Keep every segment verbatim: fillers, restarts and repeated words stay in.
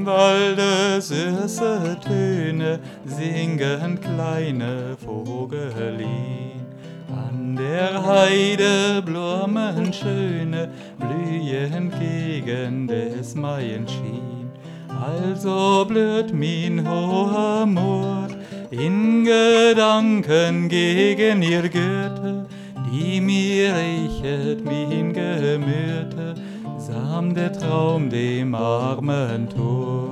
Walde süße Töne singen kleine Vogelin. An der Heide Blumen schöne blühen gegen des Maienschien. Also blüht min hoher Mut in Gedanken gegen ihr Goethe, die mir reichet min Gemüte, sam der Traum dem armen Tor.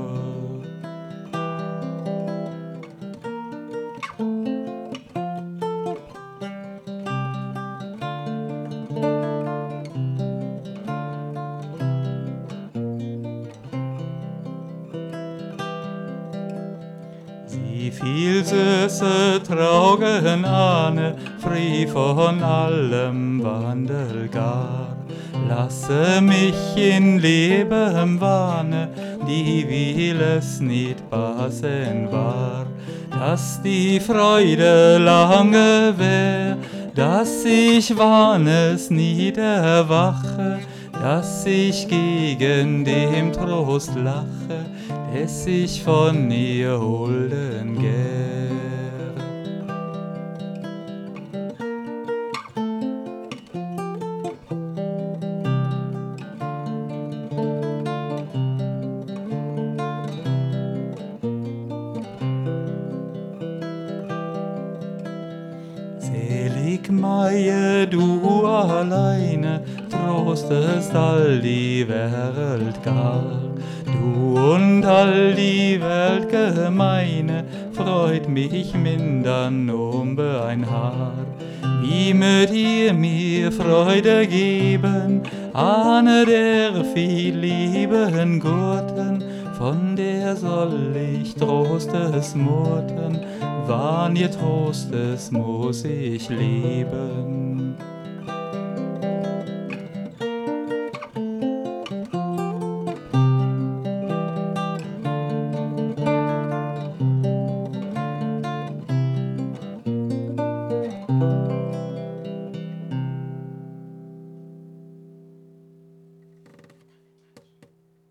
Sie viel süße Traugen ahne, frei von allem Wandel gar. Lasse mich in Leben wahne, die will es nicht passen war. Dass die Freude lange wär, dass ich wahnes nicht erwache, dass ich gegen dem Trost lache, des ich von ihr holden gär. Selig Maie, du alleine, trostest all die Welt gar. Du und all die Welt gemeine freut mich mindern um ein Haar. Wie mögt ihr mir Freude geben, ahne der viel lieben Gurten, von der soll ich Trostes muten, wann ihr Trostes muss ich leben.